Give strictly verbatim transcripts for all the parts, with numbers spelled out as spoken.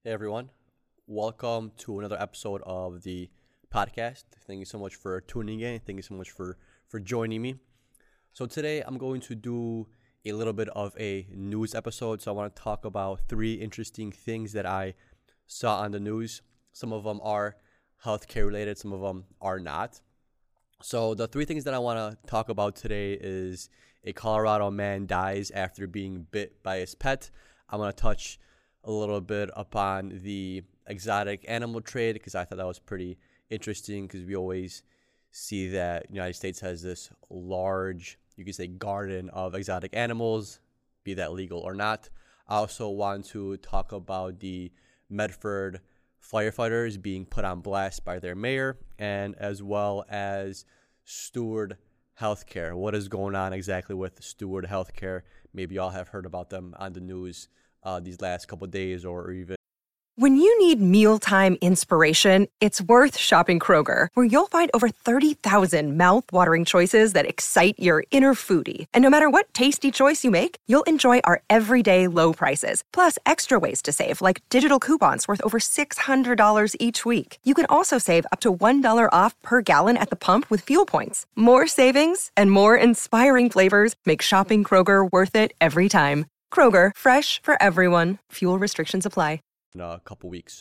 Hey everyone, welcome to another episode of the podcast. Thank you so much for tuning in. Thank you so much for for joining me. So today I'm going to do a little bit of a news episode. So I want to talk about three interesting things that I saw on the news. Some of them are healthcare related, some of them are not. So the three things that I want to talk about today is a Colorado man dies after being bit by his pet. I want to touch a little bit upon the exotic animal trade because I thought that was pretty interesting because we always see that the United States has this large, you could say, garden of exotic animals, be that legal or not. I also want to talk about the Medford firefighters being put on blast by their mayor, and as well as Steward Healthcare. What is going on exactly with Steward Healthcare? Maybe y'all have heard about them on the news Uh, these last couple of days or even. When you need mealtime inspiration, it's worth shopping Kroger, where you'll find over thirty thousand mouth-watering choices that excite your inner foodie. And no matter what tasty choice you make, you'll enjoy our everyday low prices, plus extra ways to save, like digital coupons worth over six hundred dollars each week. You can also save up to one dollar off per gallon at the pump with fuel points. More savings and more inspiring flavors make shopping Kroger worth it every time. Kroger, fresh for everyone. Fuel restrictions apply. In a couple weeks.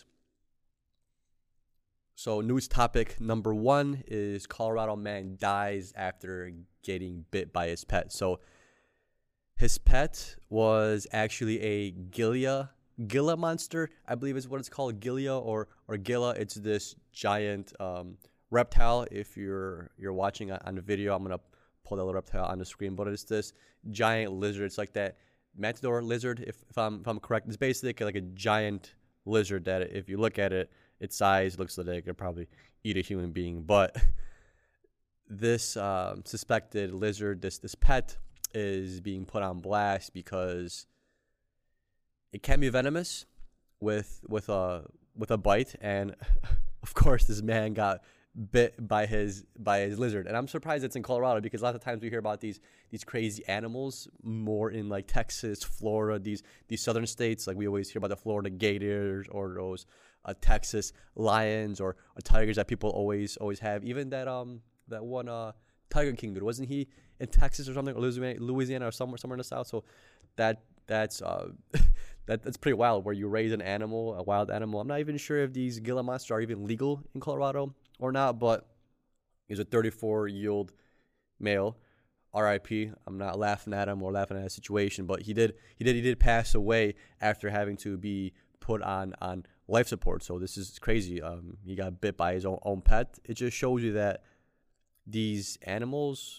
So news topic number one is Colorado man dies after getting bit by his pet. So his pet was actually a Gila Gila monster, I believe is what it's called, Gila or or Gila. It's this giant um, reptile. If you're you're watching on the video, I'm gonna pull that little reptile on the screen. But it's this giant lizard. It's like that matador lizard, if, if I'm if I'm correct. It's basically like a giant lizard that if you look at it, its size looks like it could probably eat a human being. But this um, suspected lizard, this this pet, is being put on blast because it can be venomous with with a with a bite, and of course this man got bit by his by his lizard. And I'm surprised it's in Colorado because a lot of times we hear about these these crazy animals more in like Texas, Florida, these these southern states. Like we always hear about the Florida gators or those uh, Texas lions or, or tigers that people always always have. Even that um that one uh Tiger King dude, wasn't he in Texas or something, or Louisiana, Louisiana or somewhere somewhere in the south? So that that's uh that that's pretty wild where you raise an animal, a wild animal. I'm not even sure if these Gila monsters are even legal in Colorado or not, but he's a thirty-four-year-old male. R I P. I'm not laughing at him or laughing at his situation, but he did he did he did pass away after having to be put on on life support. So this is crazy. Um, he got bit by his own, own pet. It just shows you that these animals,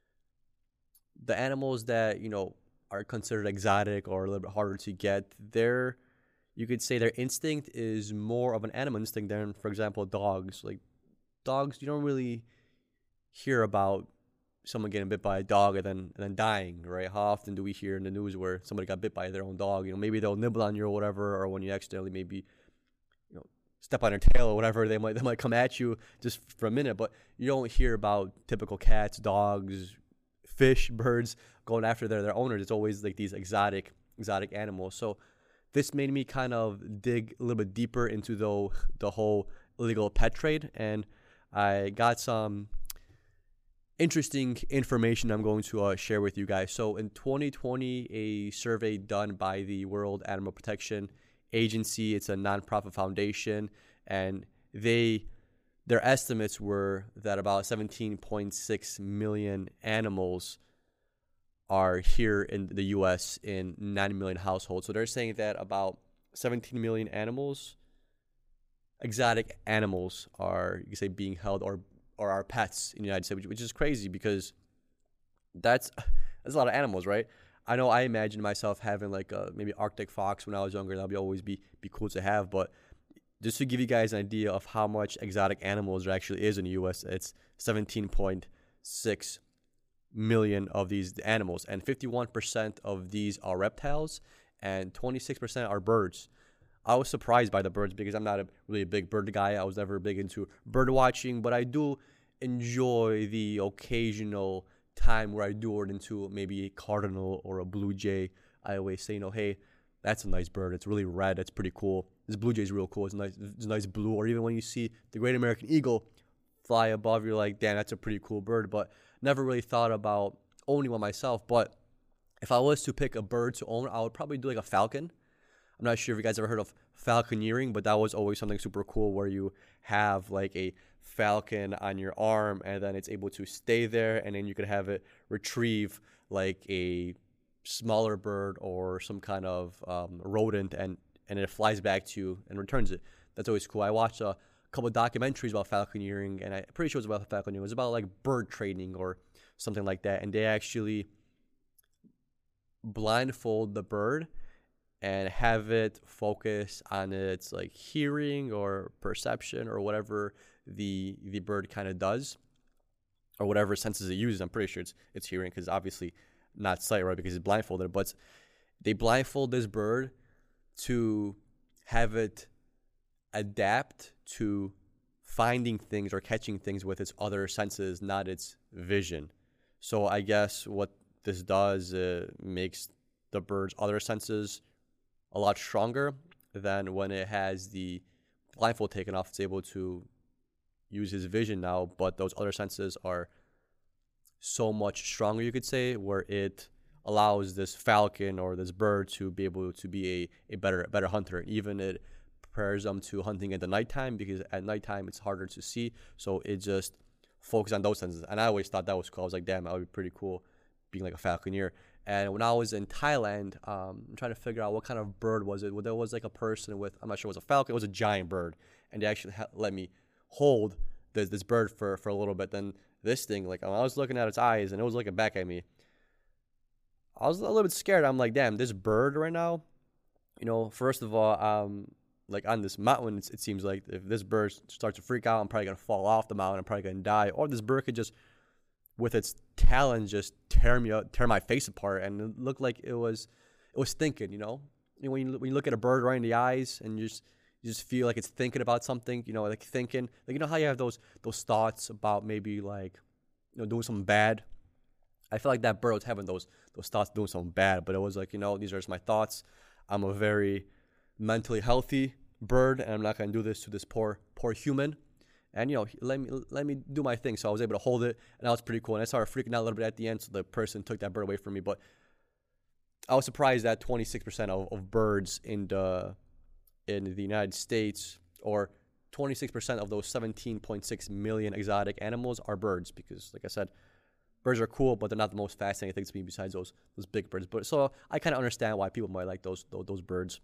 the animals that you know are considered exotic or a little bit harder to get, their you could say their instinct is more of an animal instinct than, for example, dogs. Like dogs, you don't really hear about someone getting bit by a dog and then and then dying, right? How often do we hear in the news where somebody got bit by their own dog? You know, maybe they'll nibble on you or whatever, or when you accidentally maybe, you know, step on their tail or whatever, they might they might come at you just for a minute. But you don't hear about typical cats, dogs, fish, birds going after their, their owners. It's always like these exotic exotic animals. So this made me kind of dig a little bit deeper into the the whole illegal pet trade, and I got some interesting information I'm going to uh, share with you guys. So in twenty twenty, a survey done by the World Animal Protection Agency, it's a nonprofit foundation, and they their estimates were that about seventeen point six million animals are here in the U S in nine million households. So they're saying that about seventeen million animals, exotic animals, are, you could say, being held or or our pets in the United States, which, which is crazy because that's that's a lot of animals, right? I know I imagined myself having like a maybe Arctic fox when I was younger. That would always be be cool to have. But just to give you guys an idea of how much exotic animals there actually is in the U S, it's seventeen point six million of these animals, and fifty-one percent of these are reptiles, and twenty-six percent are birds. I was surprised by the birds because I'm not a really a big bird guy. I was never big into bird watching, but I do enjoy the occasional time where I do run into maybe a cardinal or a blue jay. I always say, you know, hey, that's a nice bird. It's really red. It's pretty cool. This blue jay is real cool. It's nice. It's nice blue. Or even when you see the great American eagle fly above, you're like, damn, that's a pretty cool bird. But never really thought about owning one myself. But if I was to pick a bird to own, I would probably do like a falcon. I'm not sure if you guys ever heard of falconeering, but that was always something super cool where you have like a falcon on your arm and then it's able to stay there, and then you could have it retrieve like a smaller bird or some kind of um, rodent, and, and it flies back to you and returns it. That's always cool. I watched a couple of documentaries about falconeering, and I'm pretty sure it was about falconeering. It was about like bird training or something like that, and they actually blindfold the bird and have it focus on its like hearing or perception or whatever the the bird kind of does, or whatever senses it uses. I'm pretty sure it's it's hearing, because obviously not sight, right, because it's blindfolded. But they blindfold this bird to have it adapt to finding things or catching things with its other senses, not its vision. So I guess what this does, uh, makes the bird's other senses a lot stronger than when it has the blindfold taken off. It's able to use his vision now, but those other senses are so much stronger, you could say, where it allows this falcon or this bird to be able to be a, a better better hunter. Even it prepares them to hunting at the nighttime, because at nighttime it's harder to see, so it just focuses on those senses. And I always thought that was cool. I was like, damn, that would be pretty cool being like a falconeer. And when I was in Thailand, um, I'm trying to figure out what kind of bird was it. Well, there was like a person with, I'm not sure it was a falcon, it was a giant bird, and they actually ha- let me hold this, this bird for, for a little bit. Then this thing, like, when I was looking at its eyes and it was looking back at me, I was a little bit scared. I'm like, damn, this bird right now, you know, first of all, um, like on this mountain, it's, it seems like if this bird starts to freak out, I'm probably going to fall off the mountain. I'm probably going to die. Or this bird could just, with its talons, just tear me up, tear my face apart. And it looked like it was, it was thinking, you know, you know when you when you look at a bird right in the eyes and you just you just feel like it's thinking about something, you know, like thinking, like, you know how you have those those thoughts about maybe like, you know, doing something bad. I feel like that bird was having those those thoughts doing something bad, but it was like, you know, these are just my thoughts. I'm a very mentally healthy bird, and I'm not gonna do this to this poor poor human. And, you know, let me let me do my thing. So I was able to hold it, and that was pretty cool. And I started freaking out a little bit at the end, so the person took that bird away from me. But I was surprised that twenty-six percent of, of birds in the in the United States, or twenty-six percent of those seventeen point six million exotic animals, are birds. Because, like I said, birds are cool, but they're not the most fascinating things to me besides those those big birds. But so I kind of understand why people might like those those, those birds.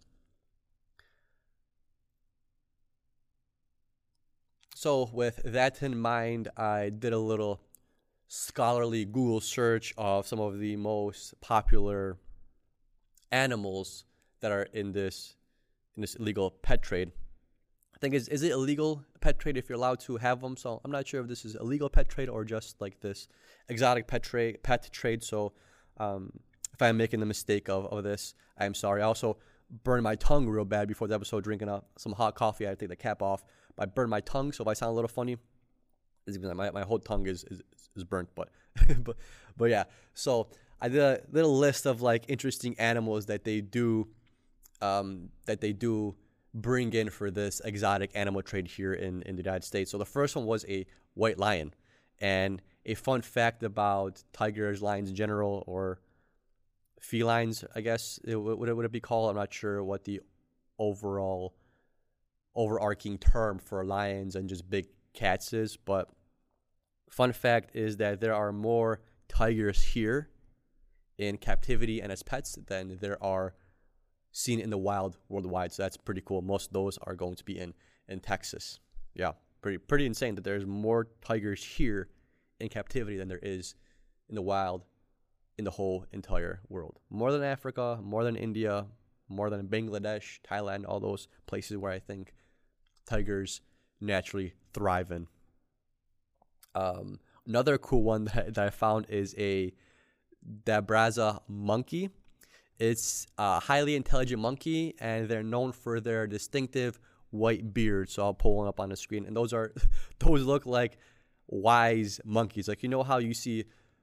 So with that in mind, I did a little scholarly Google search of some of the most popular animals that are in this in this illegal pet trade. I think, is is it illegal pet trade if you're allowed to have them? So I'm not sure if this is illegal pet trade or just like this exotic pet trade. Pet trade. So um, if I'm making the mistake of, of this, I'm sorry. I also burned my tongue real bad before the episode, drinking up some hot coffee. I had to take the cap off. I burned my tongue, so if I sound a little funny, it's because my my whole tongue is is, is burnt. But but but yeah. So I did a little list of like interesting animals that they do um, that they do bring in for this exotic animal trade here in, in the United States. So the first one was a white lion. And a fun fact about tigers, lions in general, or felines, I guess, it, would, it, would it be called? I'm not sure what the overall overarching term for lions and just big cats is. But fun fact is that there are more tigers here in captivity and as pets than there are seen in the wild worldwide. So that's pretty cool. Most of those are going to be in, in Texas. Yeah, pretty pretty insane that there's more tigers here in captivity than there is in the wild in the whole entire world. More than Africa, more than India, more than Bangladesh, Thailand, all those places where I think tigers naturally thrive in. Um, another cool one that, that I found is a Dabraza monkey. It's a highly intelligent monkey, and they're known for their distinctive white beard. So I'll pull one up on the screen, and those are those look like wise monkeys. Like, you know how you see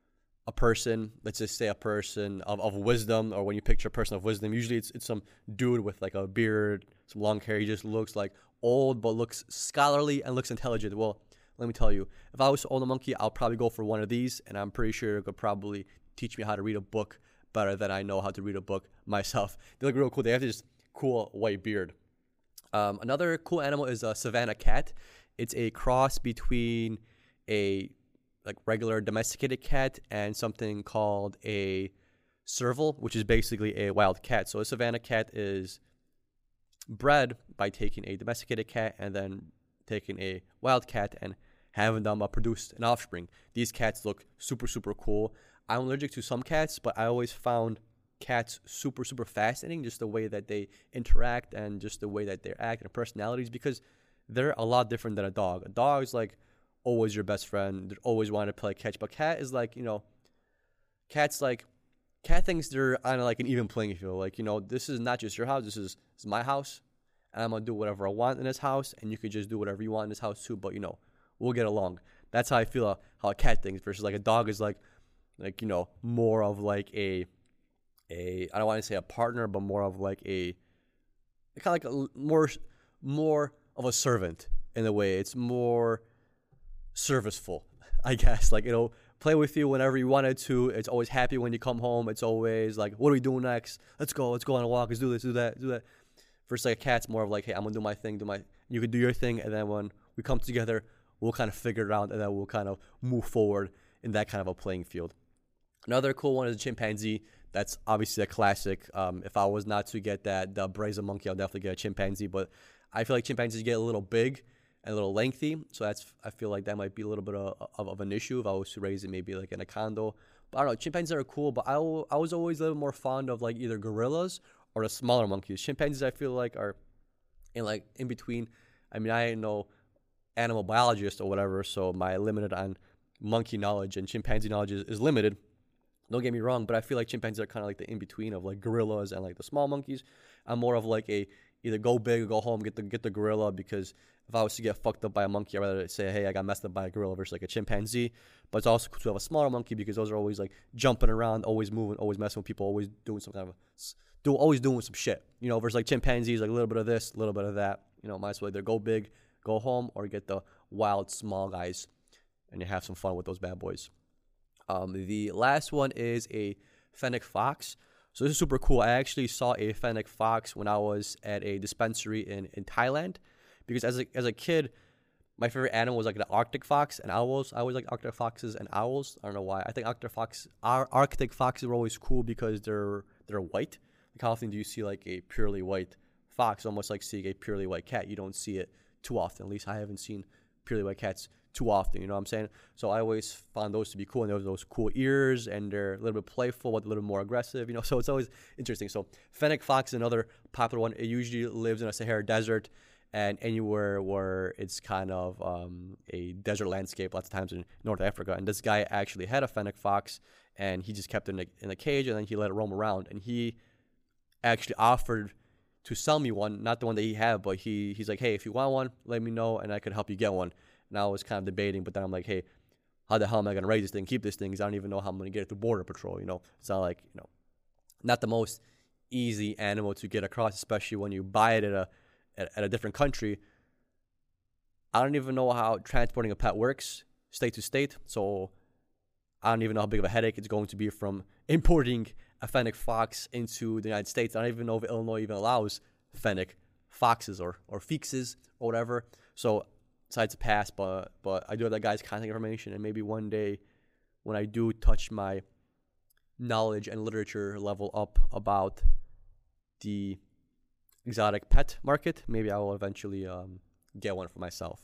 a person, let's just say a person of, of wisdom, or when you picture a person of wisdom, usually it's it's some dude with like a beard, some long hair. He just looks like old, but looks scholarly and looks intelligent. Well, let me tell you, if I was to own a monkey, I'll probably go for one of these, and I'm pretty sure it could probably teach me how to read a book better than I know how to read a book myself. They look real cool. They have this cool white beard. Um, another cool animal is a Savannah cat. It's a cross between a like regular domesticated cat and something called a serval, which is basically a wild cat. So a Savannah cat is bred by taking a domesticated cat and then taking a wild cat and having them uh, produce an offspring. These cats look super, super cool. I'm allergic to some cats, but I always found cats super, super fascinating, just the way that they interact and just the way that they act and their personalities, because they're a lot different than a dog. A dog is like always your best friend. They always want to play catch. But cat is like, you know, cat's like, cat thinks they're on like an even playing field. Like, you know, this is not just your house. This is, this is my house. And I'm going to do whatever I want in this house. And you could just do whatever you want in this house too. But, you know, we'll get along. That's how I feel uh, how a cat thinks versus like a dog is like, like, you know, more of like a, a, I don't want to say a partner, but more of like a, kind of like a more, more of a servant in a way. It's more serviceful, I guess. Like, it'll play with you whenever you wanted to. It's always happy when you come home. It's always like, what are we doing next? Let's go. Let's go on a walk. Let's do this, do that, do that. Versus like a cat's more of like, hey, I'm gonna do my thing, do my. You can do your thing, and then when we come together, we'll kind of figure it out, and then we'll kind of move forward in that kind of a playing field. Another cool one is a chimpanzee. That's obviously a classic. Um, if I was not to get that the brazen monkey, I'll definitely get a chimpanzee. But I feel like chimpanzees get a little big and a little lengthy, so that's I feel like that might be a little bit of, of, of an issue if I was to raise it maybe like in a condo. But I don't know, chimpanzees are cool, but I, I was always a little more fond of like either gorillas or the smaller monkeys. Chimpanzees I feel like are in like in between. I mean, I ain't no animal biologist or whatever, so my limited on monkey knowledge and chimpanzee knowledge is, is limited. Don't get me wrong, but I feel like chimpanzees are kind of like the in-between of like gorillas and like the small monkeys. I'm more of like a either go big or go home, get the get the gorilla, because if I was to get fucked up by a monkey, I'd rather say, hey, I got messed up by a gorilla versus like a chimpanzee. But it's also cool to have a smaller monkey because those are always like jumping around, always moving, always messing with people, always doing some kind of, do always doing some shit. You know, versus like chimpanzees, like a little bit of this, a little bit of that. You know, might as well either go big, go home, or get the wild small guys, and you have some fun with those bad boys. Um, the last one is a fennec fox. So this is super cool. I actually saw a fennec fox when I was at a dispensary in, in Thailand, because as a, as a kid, my favorite animal was like the Arctic fox and owls. I always like Arctic foxes and owls. I don't know why. I think Arctic fox, our Arctic foxes were always cool because they're they're white. Like how often do you see like a purely white fox? Almost like seeing a purely white cat. You don't see it too often. At least I haven't seen purely white cats too often, you know what I'm saying? So I always found those to be cool, and there was those cool ears, and they're a little bit playful, but a little more aggressive, you know, so it's always interesting. So fennec fox is another popular one. It usually lives in a Sahara desert and anywhere where it's kind of um, a desert landscape, lots of times in North Africa. And this guy actually had a fennec fox, and he just kept it in a, in a cage, and then he let it roam around. And he actually offered to sell me one, not the one that he had, but he he's like, hey, if you want one, let me know, and I could help you get one. And I was kind of debating, but then I'm like, hey, how the hell am I going to raise this thing, keep this thing? Because I don't even know how I'm going to get it through Border Patrol, you know? It's not like, you know, not the most easy animal to get across, especially when you buy it at a, at, at a different country. I don't even know how transporting a pet works state to state, so I don't even know how big of a headache it's going to be from importing a fennec fox into the United States. I don't even know if Illinois even allows fennec foxes or, or fixes or whatever. So besides a pass, but but I do have that guy's contact information, and maybe one day when I do touch my knowledge and literature level up about the exotic pet market, maybe I will eventually um, get one for myself.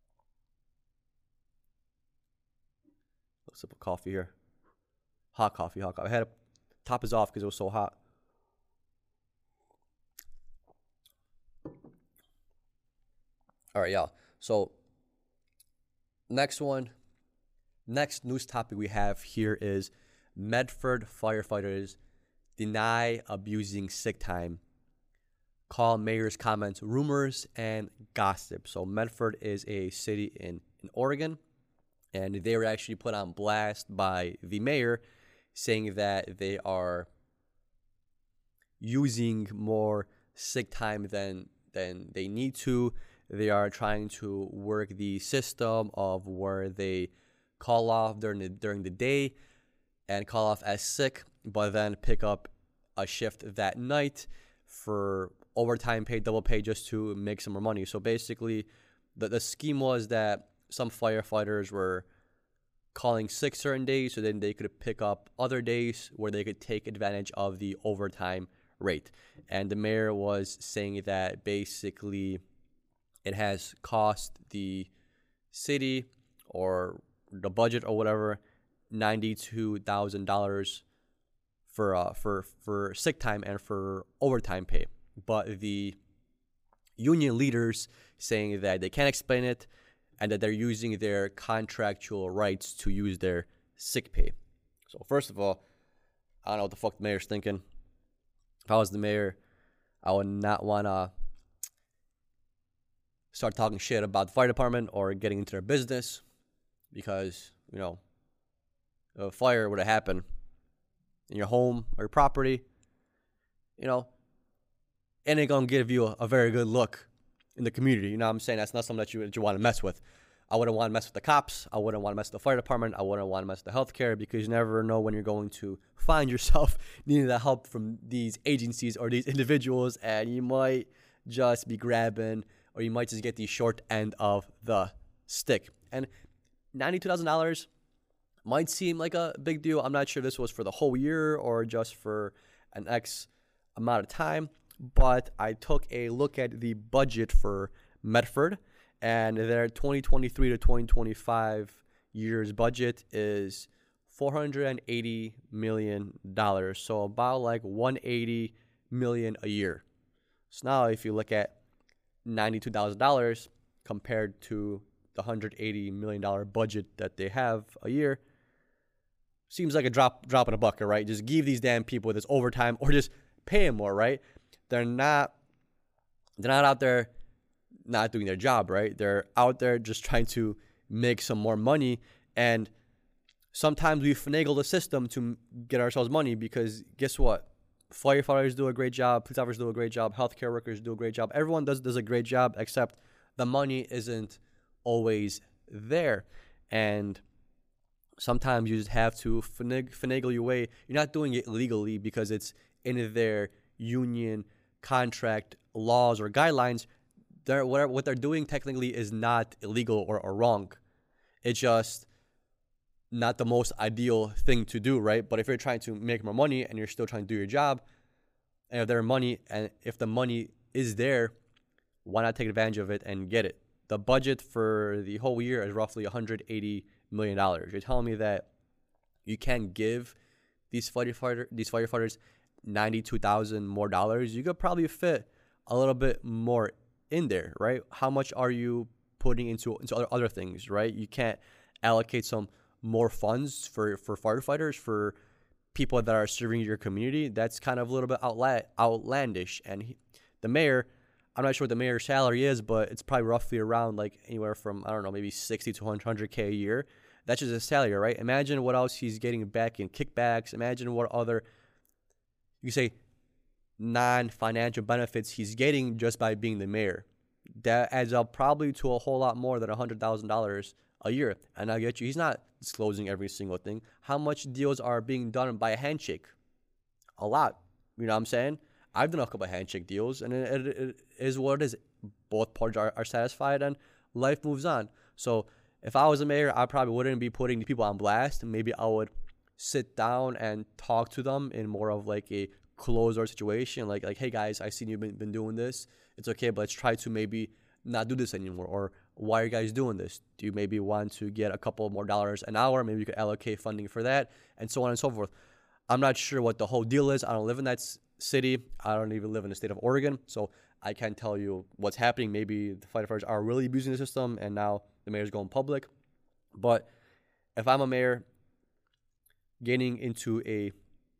A sip of coffee here. Hot coffee, hot coffee. I had to top is off because it was so hot. All right, y'all. So, next one, next news topic we have here is Medford firefighters deny abusing sick time, call mayor's comments rumors and gossip. So, Medford is a city in, in Oregon. And they were actually put on blast by the mayor, saying that they are using more sick time than than they need to. They are trying to work the system of where they call off during the during the day and call off as sick, but then pick up a shift that night for overtime pay, double pay, just to make some more money. So basically, the the scheme was that some firefighters were calling sick certain days, so then they could pick up other days where they could take advantage of the overtime rate. And the mayor was saying that basically it has cost the city or the budget or whatever ninety-two thousand dollars for uh for for sick time and for overtime pay. But the union leaders saying that they can't explain it and that they're using their contractual rights to use their sick pay. So first of all, I don't know what the fuck the mayor's thinking. If I was the mayor, I would not want to start talking shit about the fire department or getting into their business, because, you know, a fire would have happened in your home or your property, you know, and it's going to give you a, a very good look in the community. You know what I'm saying? That's not something that you, that you want to mess with. I wouldn't want to mess with the cops. I wouldn't want to mess with the fire department. I wouldn't want to mess with the healthcare, because you never know when you're going to find yourself needing that help from these agencies or these individuals, and you might just be grabbing, or you might just get the short end of the stick. And ninety-two thousand dollars might seem like a big deal. I'm not sure this was for the whole year or just for an X amount of time, but I took a look at the budget for Medford, and their twenty twenty-three to twenty twenty-five year's budget is four hundred eighty million dollars, so about like one hundred eighty million dollars a year. So now if you look at ninety-two thousand dollars compared to the one hundred eighty million dollars budget that they have a year, seems like a drop drop in a bucket, right? Just give these damn people this overtime, or just pay them more, right? They're not they're not out there not doing their job, right? They're out there just trying to make some more money, and sometimes we finagle the system to get ourselves money, because guess what? Firefighters do a great job, police officers do a great job, healthcare workers do a great job. Everyone does does a great job, except the money isn't always there. And sometimes you just have to finig- finagle your way. You're not doing it legally because it's in their union contract laws or guidelines. They're, whatever, what they're doing technically is not illegal or, or wrong. It's just not the most ideal thing to do, right? But if you're trying to make more money and you're still trying to do your job, and if there's money, and if the money is there, why not take advantage of it and get it? The budget for the whole year is roughly one hundred eighty million dollars. You're telling me that you can give these firefighter these firefighters ninety-two thousand more dollars? You could probably fit a little bit more in there, right? How much are you putting into into other, other things, right? You can't allocate some more funds for, for firefighters, for people that are serving your community. That's kind of a little bit outla- outlandish. And he, the mayor, I'm not sure what the mayor's salary is, but it's probably roughly around like anywhere from, I don't know, maybe sixty to one hundred K a year. That's just his salary, right? Imagine what else he's getting back in kickbacks. Imagine what other, you say, non-financial benefits he's getting just by being the mayor. That adds up probably to a whole lot more than one hundred thousand dollars a year. And I get you, he's not disclosing every single thing. How much deals are being done by a handshake? A lot. You know what I'm saying? I've done a couple of handshake deals, and it, it, it is what it is. Both parties are, are satisfied, and life moves on. So if I was a mayor, I probably wouldn't be putting the people on blast. Maybe I would sit down and talk to them in more of like a closed-door situation. Like, like, hey guys, I seen you've been, been doing this. It's okay, but let's try to maybe not do this anymore. Or why are you guys doing this? Do you maybe want to get a couple more dollars an hour? Maybe you could allocate funding for that, and so on and so forth. I'm not sure what the whole deal is. I don't live in that city. I don't even live in the state of Oregon, so I can't tell you what's happening. Maybe the firefighters are really abusing the system, and now the mayor's going public. But if I'm a mayor, getting into a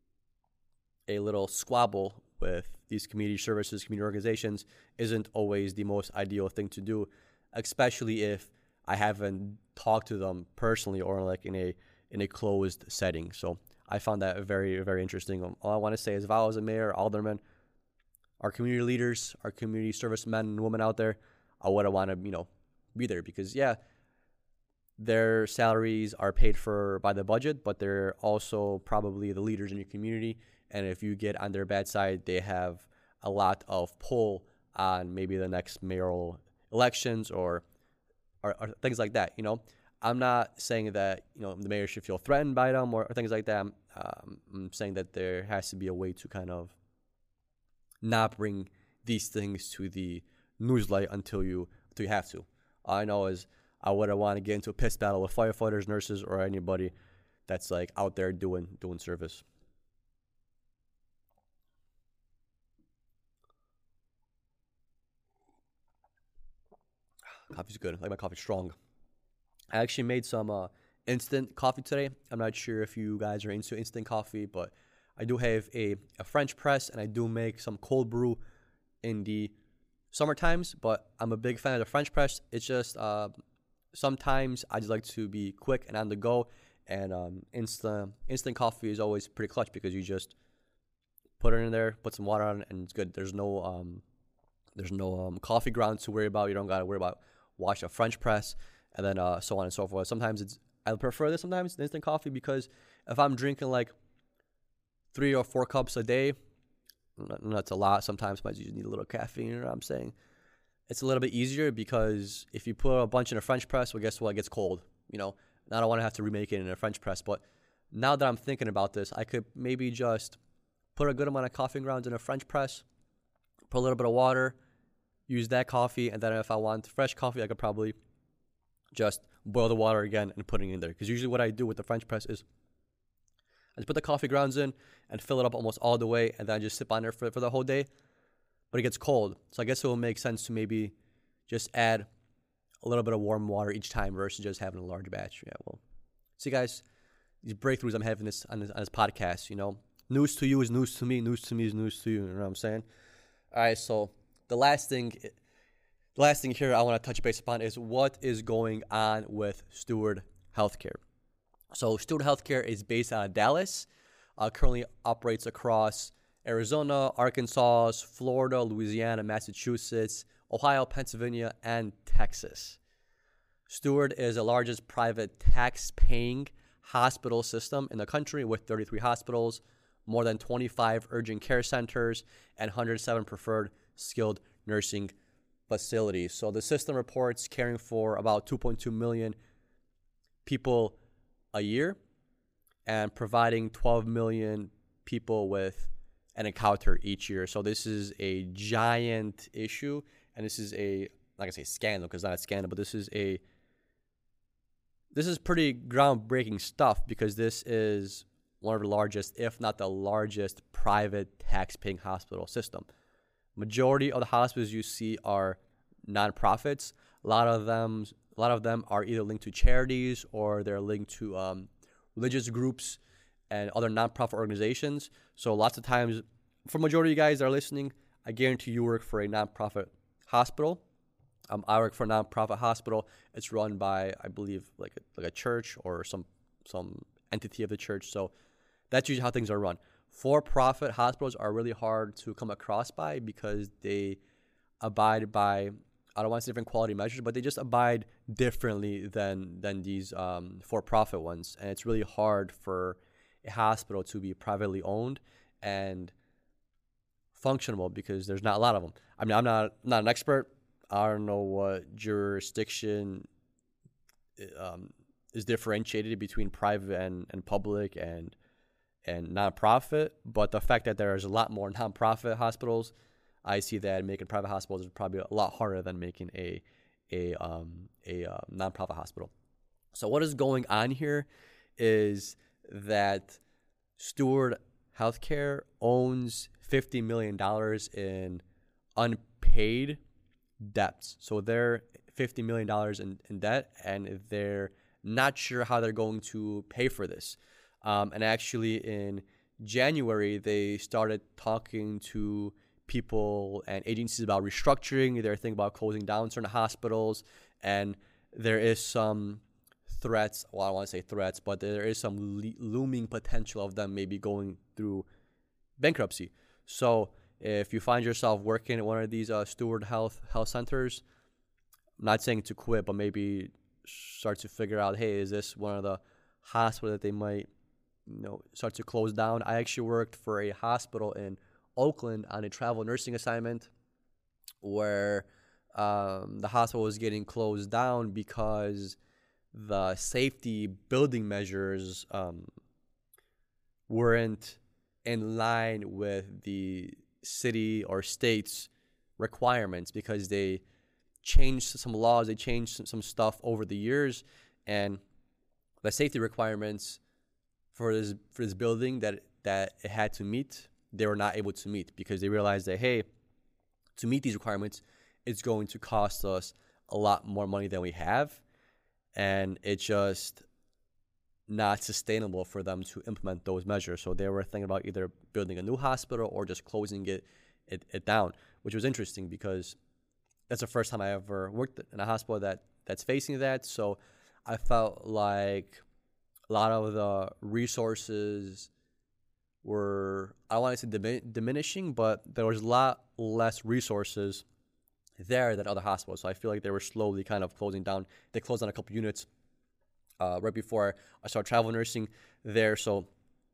a little squabble with these community services, community organizations, isn't always the most ideal thing to do, especially if I haven't talked to them personally or like in a in a closed setting. So I found that very, very interesting. All I want to say is if I was a mayor, alderman, our community leaders, our community service men and women out there, I would want to, you know, be there because, yeah, their salaries are paid for by the budget, but they're also probably the leaders in your community. And if you get on their bad side, they have a lot of pull on maybe the next mayoral elections or, or, or things like that. You know, I'm not saying that, you know, the mayor should feel threatened by them or, or things like that. I'm, um, I'm saying that there has to be a way to kind of not bring these things to the newslight until you until you have to. All I know is I wouldn't want to get into a piss battle with firefighters, nurses, or anybody that's like out there doing doing service. Coffee's good. I like my coffee strong. I actually made some uh, instant coffee today. I'm not sure if you guys are into instant coffee, but I do have a, a French press, and I do make some cold brew in the summer times, but I'm a big fan of the French press. It's just uh, sometimes I just like to be quick and on the go, and um, instant instant coffee is always pretty clutch because you just put it in there, put some water on it, and it's good. There's no um, there's no um, coffee grounds to worry about. You don't got to worry about wash a French press, and then uh, so on and so forth. Sometimes it's I prefer this sometimes, the instant coffee, because if I'm drinking like three or four cups a day, that's a lot. Sometimes you just need a little caffeine, you know what I'm saying? It's a little bit easier because if you put a bunch in a French press, well, guess what? It gets cold, you know? And I don't want to have to remake it in a French press. But now that I'm thinking about this, I could maybe just put a good amount of coffee grounds in a French press, put a little bit of water, use that coffee, and then if I want fresh coffee, I could probably just boil the water again and put it in there. Because usually what I do with the French press is I just put the coffee grounds in and fill it up almost all the way, and then I just sip on there for, for the whole day. But it gets cold, so I guess it will make sense to maybe just add a little bit of warm water each time versus just having a large batch. Yeah, well, see, guys, these breakthroughs I'm having this on this, on this podcast, you know, news to you is news to me, news to me is news to you. You know what I'm saying? All right, so the last thing, the last thing here I want to touch base upon is what is going on with Steward Healthcare. So Steward Healthcare is based out of Dallas, uh, currently operates across Arizona, Arkansas, Florida, Louisiana, Massachusetts, Ohio, Pennsylvania, and Texas. Steward is the largest private tax-paying hospital system in the country with thirty-three hospitals, more than twenty-five urgent care centers, and one hundred seven preferred skilled nursing facilities. So the system reports caring for about two point two million people a year and providing twelve million people with an encounter each year. So this is a giant issue, and this is a, like I say, scandal, because not a scandal, but this is a, this is pretty groundbreaking stuff, because this is one of the largest, if not the largest, private tax-paying hospital system. Majority of the hospitals you see are nonprofits. A lot of them, a lot of them are either linked to charities or they're linked to um, religious groups and other nonprofit organizations. So lots of times, for majority of you guys that are listening, I guarantee you work for a nonprofit hospital. Um, I work for a nonprofit hospital. It's run by, I believe, like a, like a church or some some entity of the church. So that's usually how things are run. For-profit hospitals are really hard to come across by because they abide by, I don't want to say different quality measures, but they just abide differently than than these um, for-profit ones. And it's really hard for a hospital to be privately owned and functional because there's not a lot of them. I mean, I'm not not an expert. I don't know what jurisdiction um, is differentiated between private and, and public and and nonprofit, but the fact that there's a lot more nonprofit hospitals, I see that making private hospitals is probably a lot harder than making a a um, a uh, nonprofit hospital. So what is going on here is that Steward Healthcare owns fifty million dollars in unpaid debts. So they're fifty million dollars in, in debt, and they're not sure how they're going to pay for this. Um, and actually in January, they started talking to people and agencies about restructuring. They're thinking about closing down certain hospitals. And there is some threats. Well, I don't want to say threats, but there is some le- looming potential of them maybe going through bankruptcy. So if you find yourself working at one of these uh, Steward Health health centers, I'm not saying to quit, but maybe start to figure out, hey, is this one of the hospitals that they might, you know, start to close down? I actually worked for a hospital in Oakland on a travel nursing assignment where um, the hospital was getting closed down because the safety building measures um, weren't in line with the city or state's requirements, because they changed some laws, they changed some, some stuff over the years, and the safety requirements for this for this building that that it had to meet, they were not able to meet, because they realized that, hey, to meet these requirements, it's going to cost us a lot more money than we have, and it's just not sustainable for them to implement those measures. So they were thinking about either building a new hospital or just closing it it, it down, which was interesting because that's the first time I ever worked in a hospital that that's facing that. So I felt like a lot of the resources were, I don't want to say dimin- diminishing, but there was a lot less resources there than other hospitals. So I feel like they were slowly kind of closing down. They closed down a couple units uh, right before I started travel nursing there. So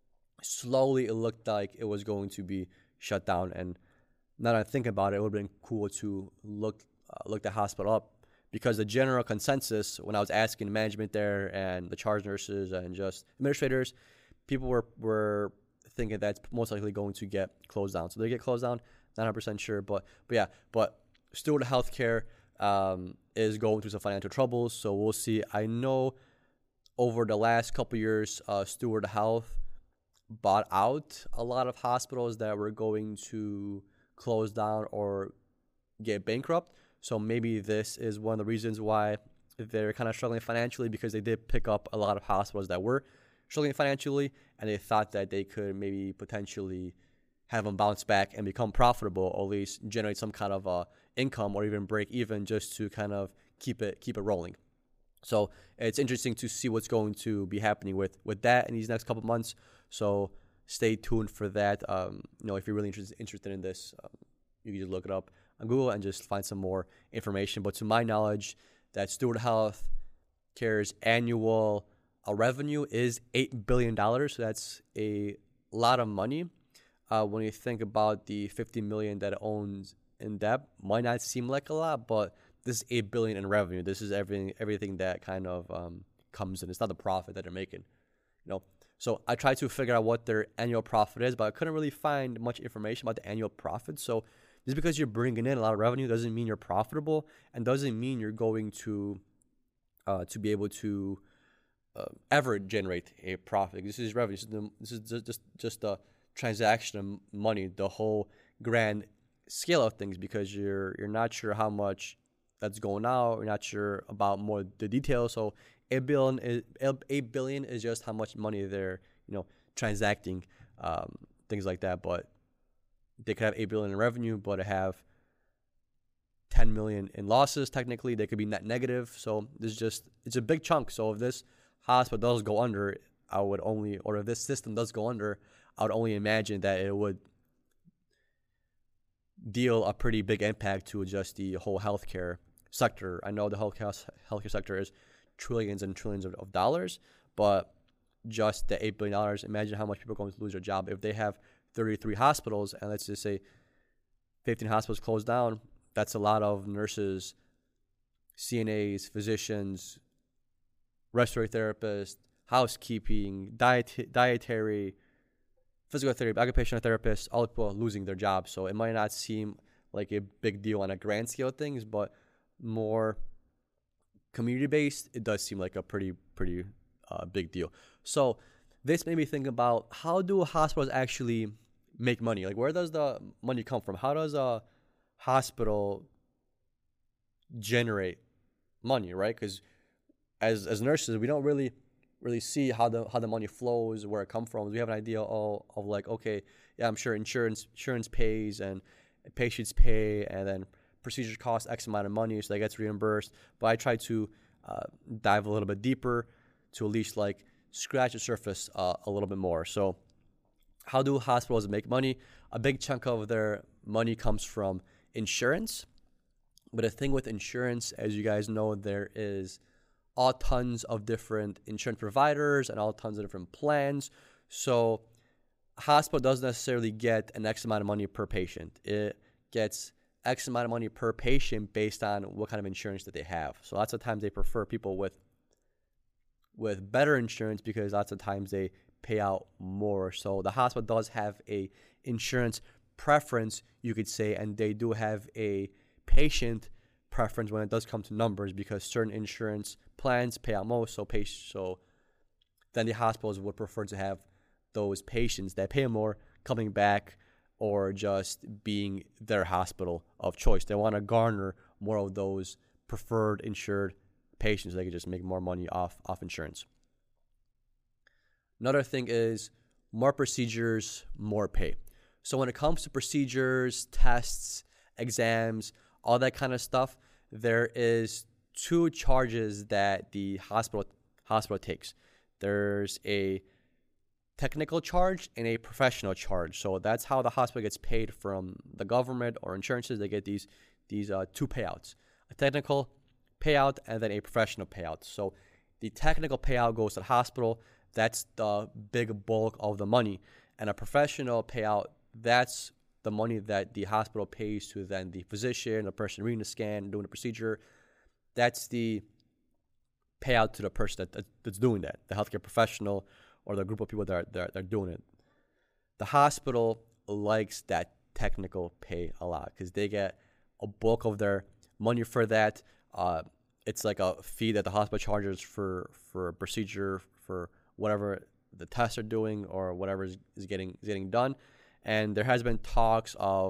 slowly it looked like it was going to be shut down. And now that I think about it, it would have been cool to look uh, look the hospital up, because the general consensus when I was asking management there and the charge nurses and just administrators, people were, were thinking that's most likely going to get closed down. So they get closed down, not one hundred percent sure. But, but yeah, but Steward Healthcare um, is going through some financial troubles. So we'll see. I know over the last couple years, uh, Steward Health bought out a lot of hospitals that were going to close down or get bankrupt. So maybe this is one of the reasons why they're kind of struggling financially, because they did pick up a lot of hospitals that were struggling financially, and they thought that they could maybe potentially have them bounce back and become profitable, or at least generate some kind of uh, income or even break even, just to kind of keep it keep it rolling. So it's interesting to see what's going to be happening with, with that in these next couple of months. So stay tuned for that. Um, you know, if you're really interested interested in this, um, you can just look it up on Google and just find some more information. But to my knowledge, that Steward Health Care's annual uh, revenue is eight billion dollars. So that's a lot of money. Uh, when you think about the fifty million dollars that it owns in debt, might not seem like a lot, but this is eight billion dollars in revenue. This is everything everything that kind of um, comes in. It's not the profit that they're making, you know. So I tried to figure out what their annual profit is, but I couldn't really find much information about the annual profit. So just because you're bringing in a lot of revenue doesn't mean you're profitable, and doesn't mean you're going to uh, to be able to uh, ever generate a profit. This is revenue. This is, the, this is just, just just the transaction of money, the whole grand scale of things, because you're you're not sure how much that's going out. You're not sure about more the details. So eight billion is eight billion is just how much money they're you know transacting, um, things like that. But they could have eight billion in revenue, but have ten million in losses. Technically, they could be net negative. So this is just it's a big chunk. So if this hospital does go under, I would only, or if this system does go under, I would only imagine that it would deal a pretty big impact to just the whole healthcare sector. I know the healthcare healthcare sector is trillions and trillions of, of dollars, but just the eight billion dollars, imagine how much people are going to lose their job. If they have thirty-three hospitals, and let's just say fifteen hospitals closed down, that's a lot of nurses, C N As, physicians, respiratory therapists, housekeeping, diet, dietary, physical therapy, occupational therapists, all people losing their jobs. So it might not seem like a big deal on a grand scale of things, but more community-based, it does seem like a pretty, pretty uh, big deal. So this made me think about, how do hospitals actually make money? Like, where does the money come from? How does a hospital generate money, right? Because as as nurses, we don't really really see how the how the money flows, where it comes from. We have an idea of, of like, okay, yeah, I'm sure insurance insurance pays and patients pay, and then procedures cost X amount of money, so that gets reimbursed. But I try to uh, dive a little bit deeper to at least like scratch the surface uh, a little bit more. So how do hospitals make money? A big chunk of their money comes from insurance. But the thing with insurance, as you guys know, there is all tons of different insurance providers and all tons of different plans. So a hospital doesn't necessarily get an X amount of money per patient. It gets X amount of money per patient based on what kind of insurance that they have. So lots of times they prefer people with with better insurance because lots of times they pay out more. So the hospital does have a insurance preference, you could say, and they do have a patient preference when it does come to numbers because certain insurance plans pay out most. So patient, so then the hospitals would prefer to have those patients that pay more coming back or just being their hospital of choice. They want to garner more of those preferred insured patients. So they can just make more money off, off insurance. Another thing is more procedures, more pay. So when it comes to procedures, tests, exams, all that kind of stuff, there is two charges that the hospital hospital takes. There's a technical charge and a professional charge. So that's how the hospital gets paid from the government or insurances. They get these these uh, two payouts: a technical payout and then a professional payout. So the technical payout goes to the hospital. That's the big bulk of the money. And a professional payout, that's the money that the hospital pays to then the physician, the person reading the scan, doing the procedure. That's the payout to the person that, that, that's doing that, the healthcare professional or the group of people that are, that are, that are doing it. The hospital likes that technical pay a lot because they get a bulk of their money for that. Uh, it's like a fee that the hospital charges for, for a procedure, for whatever the tests are doing or whatever is, is getting is getting done. And there has been talks of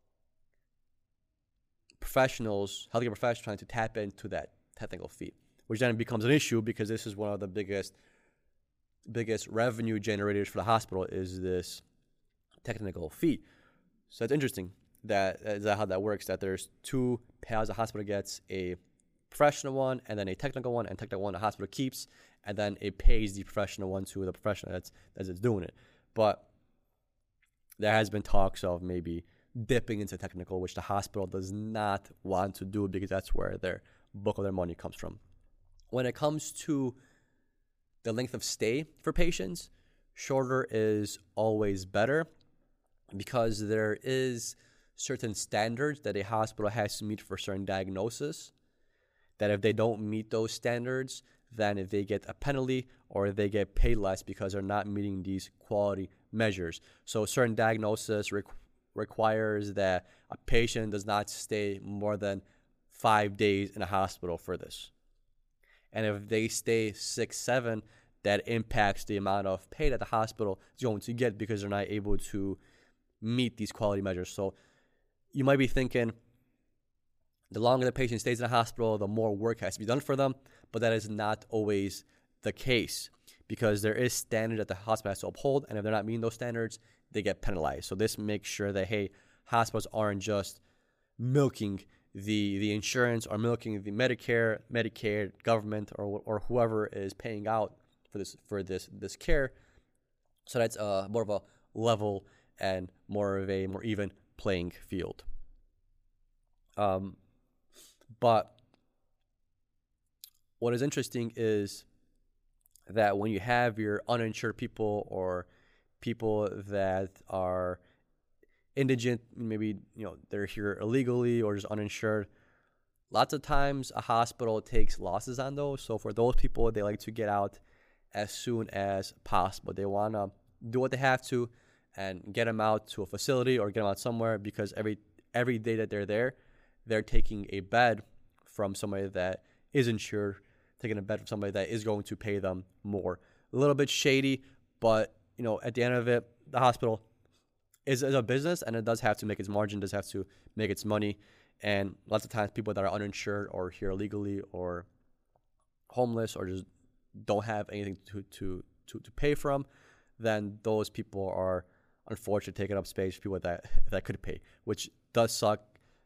professionals, healthcare professionals, trying to tap into that technical fee, which then becomes an issue because this is one of the biggest biggest revenue generators for the hospital is this technical fee. So it's interesting that is that how that works, that there's two payouts the hospital gets, a professional one and then a technical one, and technical one the hospital keeps, and then it pays the professional one to the professional that's that's doing it. But there has been talks of maybe dipping into technical, which the hospital does not want to do because that's where their bulk of their money comes from. When it comes to the length of stay for patients, shorter is always better because there is certain standards that a hospital has to meet for certain diagnosis, that if they don't meet those standards, then if they get a penalty or they get paid less because they're not meeting these quality measures. So certain diagnosis requ- requires that a patient does not stay more than five days in a hospital for this. And if they stay six, seven, that impacts the amount of pay that the hospital is going to get because they're not able to meet these quality measures. So you might be thinking, the longer the patient stays in the hospital, the more work has to be done for them. But that is not always the case because there is standards that the hospital has to uphold. And if they're not meeting those standards, they get penalized. So this makes sure that, hey, hospitals aren't just milking the the insurance or milking the Medicare, Medicaid, government, or or whoever is paying out for this for this this care. So that's uh, more of a level and more of a more even playing field. Um, but what is interesting is that when you have your uninsured people or people that are indigent, maybe you know they're here illegally or just uninsured, lots of times a hospital takes losses on those. So for those people, they like to get out as soon as possible. They want to do what they have to and get them out to a facility or get them out somewhere because every every day that they're there, they're taking a bed from somebody that is insured, taking a bed from somebody that is going to pay them more. A little bit shady, but you know, at the end of it, the hospital is, is a business and it does have to make its margin, does have to make its money. And lots of times people that are uninsured or here illegally or homeless or just don't have anything to, to, to, to pay from, then those people are unfortunately taking up space for people that, that could pay, which does suck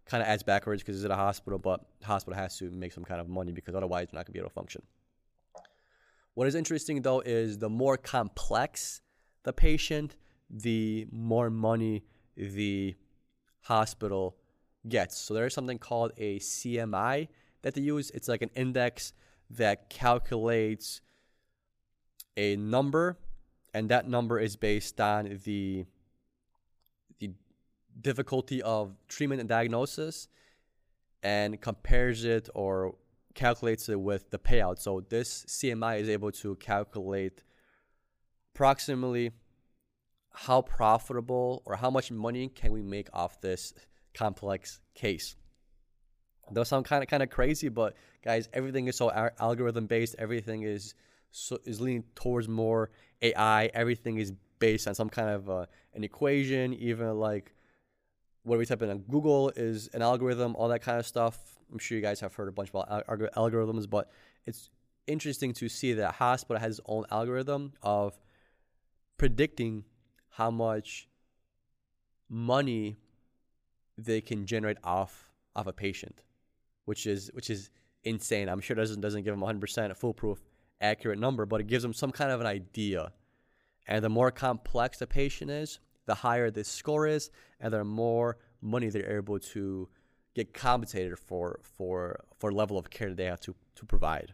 kind of adds backwards because it's at a hospital, but the hospital has to make some kind of money because otherwise they're not going to be able to function. What is interesting, though, is the more complex the patient, the more money the hospital gets. So there's something called a C M I that they use. It's like an index that calculates a number, and that number is based on the the difficulty of treatment and diagnosis, and compares it or calculates it with the payout. So this C M I is able to calculate approximately how profitable or how much money can we make off this complex case. It does sound kind of kind of crazy, but guys, everything is so algorithm based. Everything is so, is leaning towards more A I. Everything is based on some kind of uh, an equation. Even like what we type in on Google is an algorithm. All that kind of stuff. I'm sure you guys have heard a bunch about al- algorithms, but it's interesting to see that hospital has its own algorithm of predicting how much money they can generate off of a patient, which is which is insane. I'm sure it doesn't doesn't give them one hundred percent a foolproof, accurate number, but it gives them some kind of an idea. And the more complex the patient is, the higher the score is, and the more money they're able to get compensated for for for level of care that they have to to provide.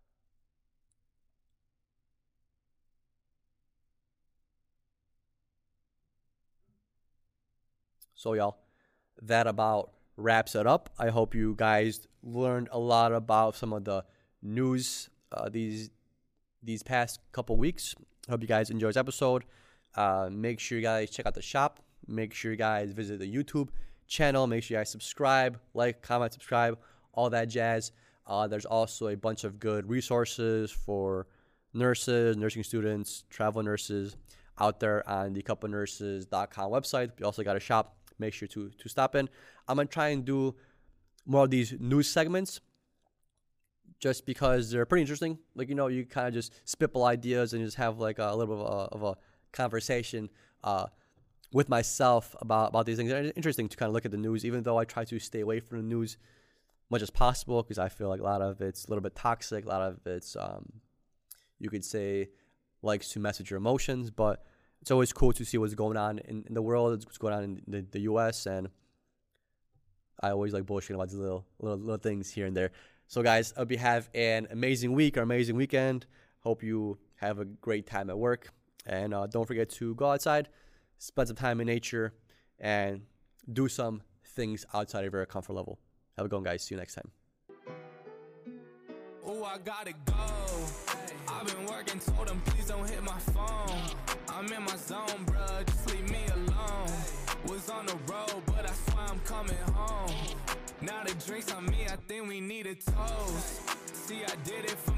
So y'all, that about wraps it up. I hope you guys learned a lot about some of the news uh, these these past couple weeks. I hope you guys enjoyed this episode. Uh, make sure you guys check out the shop. Make sure you guys visit the YouTube channel. Make sure you guys subscribe, like, comment, subscribe, all that jazz. Uh, there's also a bunch of good resources for nurses, nursing students, travel nurses out there on the cup of nurses dot com website. We also got a shop. Make sure to to stop in. I'm going to try and do more of these news segments just because they're pretty interesting. Like, you know, you kind of just spitball ideas and just have like a, a little bit of a, of a conversation uh, with myself about, about these things. It's interesting to kind of look at the news, even though I try to stay away from the news as much as possible because I feel like a lot of it's a little bit toxic. A lot of it's, um, you could say, likes to message your emotions, but it's always cool to see what's going on in, in the world, what's going on in the, the U S, and I always like bullshitting about these little, little little things here and there. So, guys, I hope you have an amazing week or amazing weekend. Hope you have a great time at work, and uh, don't forget to go outside, spend some time in nature, and do some things outside of your comfort level. Have a good one, guys. See you next time. Oh, I gotta go. I've been working, told them please don't hit my phone. I'm in my zone, bruh, just leave me alone. Was on the road, but I swear I'm coming home. Now the drinks on me, I think we need a toast. See, I did it for